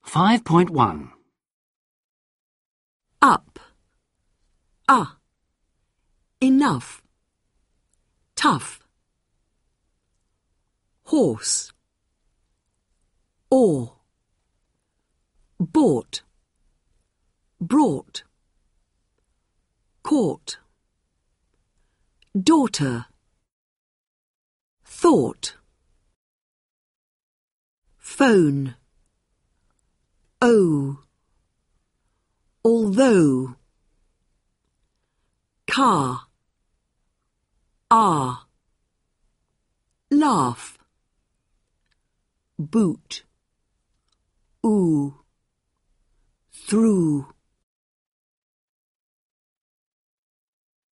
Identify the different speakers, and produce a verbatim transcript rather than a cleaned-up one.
Speaker 1: five point one.
Speaker 2: Up. Ah. Enough. Tough. Horse. Or. Bought. Brought. Caught. Daughter. Thought. Phone. Oh. Although. Car. Ah. Laugh. Boot. Ooh. Through.